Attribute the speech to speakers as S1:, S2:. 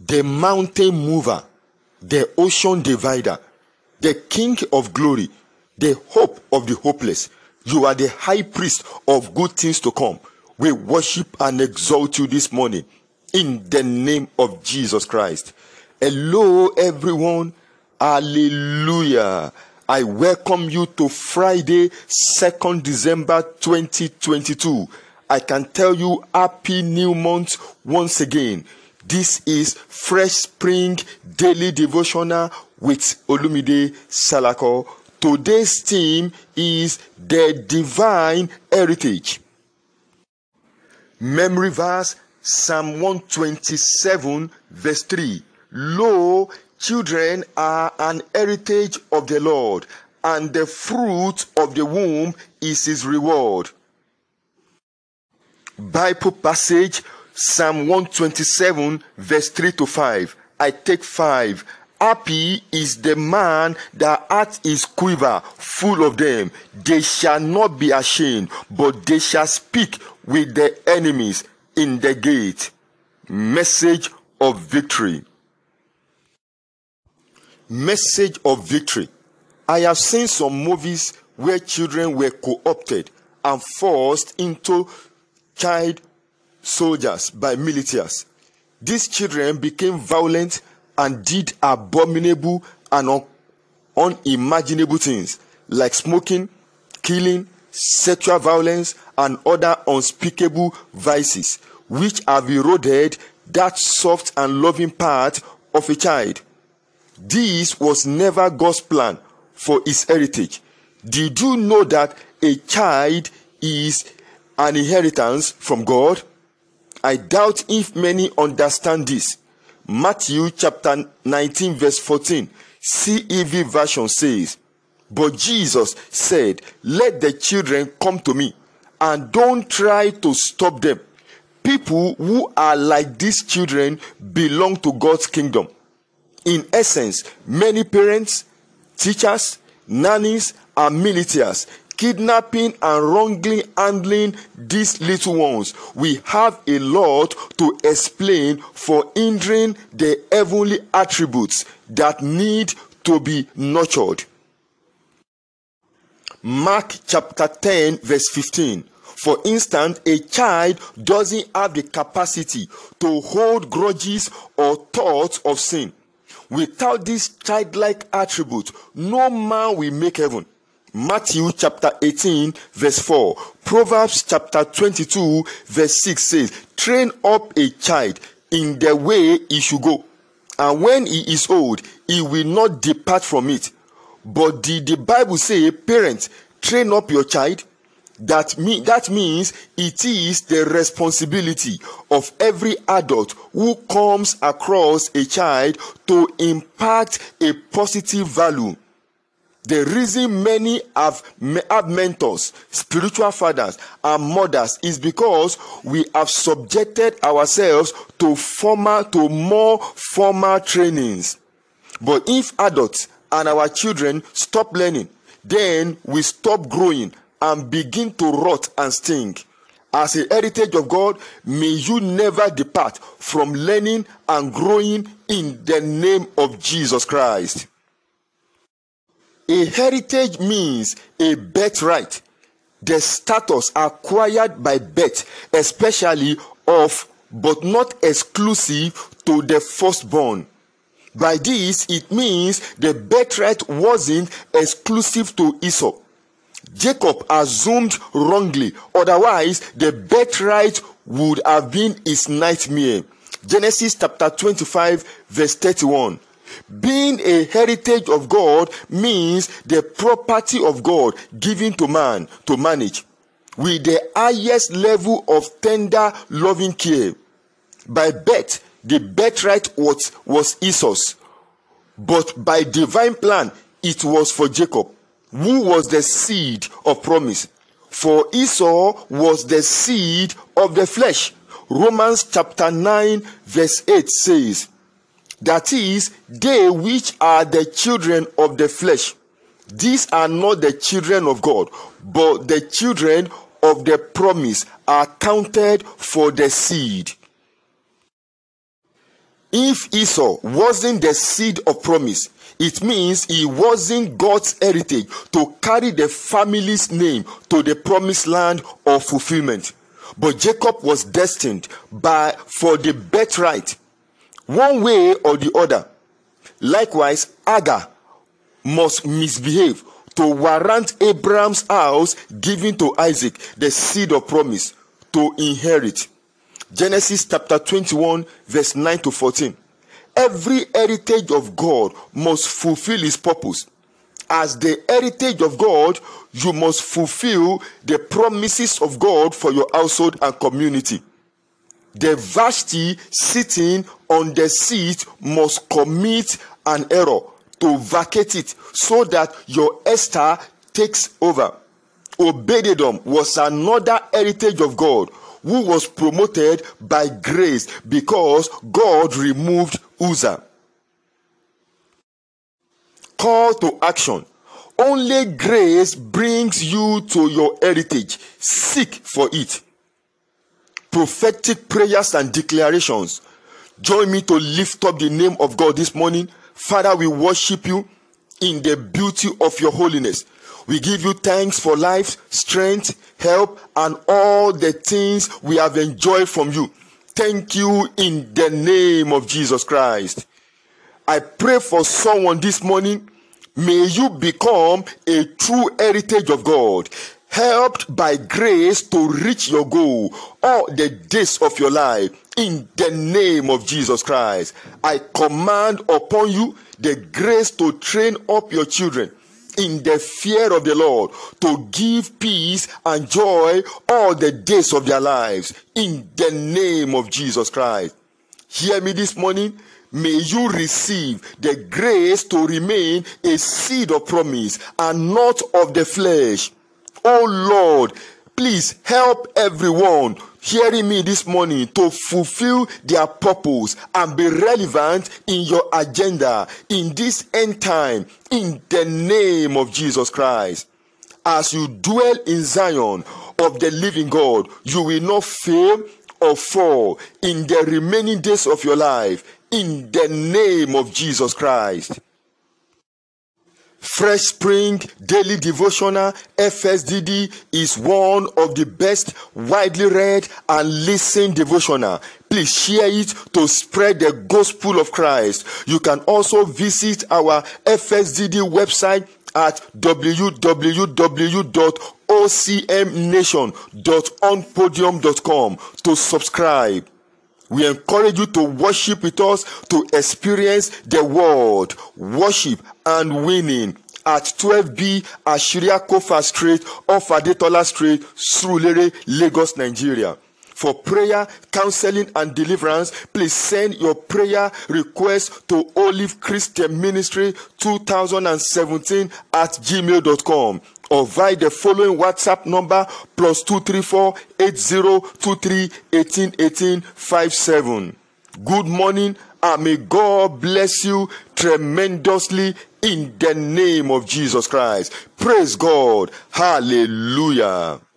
S1: the mountain mover, the ocean divider, the King of glory, the hope of the hopeless. You are the high priest of good things to come. We worship and exalt you this morning in the name of Jesus Christ. Hello everyone. Hallelujah. I welcome you to Friday, 2nd December 2022. I can tell you happy new month once again. This is Fresh Spring Daily Devotional with Olumide Salako. Today's theme is the divine heritage. Memory verse, Psalm 127 verse 3. Lo, children are an heritage of the Lord, and the fruit of the womb is his reward. Bible passage, Psalm 127 verse 3 to 5. I take 5. Happy is the man that hath his quiver full of them. They shall not be ashamed, but they shall speak with their enemies in the gate. Message of victory. Message of victory. I have seen some movies where children were co-opted and forced into child soldiers by militias. These children became violent and did abominable and unimaginable things like smoking, killing, sexual violence, and other unspeakable vices, which have eroded that soft and loving part of a child. This was never God's plan for his heritage. Did you know that a child is an inheritance from God? I doubt if many understand this. Matthew chapter 19 verse 14, CEV version says, "But Jesus said, let the children come to me, and don't try to stop them. People who are like these children belong to God's kingdom." In essence, many parents, teachers, nannies, and militias kidnapping and wrongly handling these little ones. We have a lot to explain for hindering the heavenly attributes that need to be nurtured. Mark chapter 10 verse 15. For instance, a child doesn't have the capacity to hold grudges or thoughts of sin. Without this childlike attribute, no man will make heaven. Matthew chapter 18 verse 4. Proverbs chapter 22 verse 6 says, "Train up a child in the way he should go, and when he is old, he will not depart from it." But did the Bible say, parents, train up your child? That means it is the responsibility of every adult who comes across a child to impart a positive value. The reason many have mentors, spiritual fathers, and mothers is because we have subjected ourselves to more formal trainings. But if adults and our children stop learning, then we stop growing and begin to rot and stink. As a heritage of God, may you never depart from learning and growing in the name of Jesus Christ. A heritage means a birthright, the status acquired by birth, especially of, but not exclusive to, the firstborn. By this, it means the birthright wasn't exclusive to Esau. Jacob assumed wrongly, otherwise the birthright would have been his nightmare. Genesis chapter 25 verse 31. Being a heritage of God means the property of God given to man to manage with the highest level of tender loving care. By birth, the birthright was Esau's, but by divine plan, it was for Jacob, who was the seed of promise. For Esau was the seed of the flesh. Romans chapter 9 verse 8 says, that is, they which are the children of the flesh, these are not the children of God, but the children of the promise are counted for the seed. If Esau wasn't the seed of promise, it means he wasn't God's heritage to carry the family's name to the promised land of fulfillment. But Jacob was destined for the birthright, one way or the other. Likewise, Hagar must misbehave to warrant Abraham's house given to Isaac, the seed of promise, to inherit. Genesis chapter 21, verse 9 to 14. Every heritage of God must fulfill his purpose. As the heritage of God, you must fulfill the promises of God for your household and community. The Vashti sitting on the seat must commit an error to vacate it so that your Esther takes over. Obed-Edom was another heritage of God who was promoted by grace because God removed Uzzah. Call to action. Only grace brings you to your heritage. Seek for it. Prophetic prayers and declarations. Join me to lift up the name of God this morning. Father, we worship you in the beauty of your holiness. We give you thanks for life, strength, help, and all the things we have enjoyed from you. Thank you in the name of Jesus Christ. I pray for someone this morning. May you become a true heritage of God, helped by grace to reach your goal all the days of your life. In the name of Jesus Christ, I command upon you the grace to train up your children in the fear of the Lord, to give peace and joy all the days of their lives. In the name of Jesus Christ. Hear me this morning. May you receive the grace to remain a seed of promise and not of the flesh. Oh Lord, please help everyone hearing me this morning to fulfill their purpose and be relevant in your agenda in this end time, in the name of Jesus Christ. As you dwell in Zion of the living God, you will not fail or fall in the remaining days of your life, in the name of Jesus Christ. Fresh Spring Daily Devotional FSDD is one of the best widely read and listened devotional. Please share it to spread the gospel of Christ. You can also visit our FSDD website at www.ocmnation.onpodium.com to subscribe. We encourage you to worship with us to experience the word, worship, and winning at 12B Ashiria Kofa Street off Adetola Street, Surulere, Lagos, Nigeria. For prayer, counseling, and deliverance, please send your prayer request to Olive Christian Ministry 2017 at gmail.com. or via the following WhatsApp number +234 8023 1818 57. Good morning, and may God bless you tremendously in the name of Jesus Christ. Praise God. Hallelujah.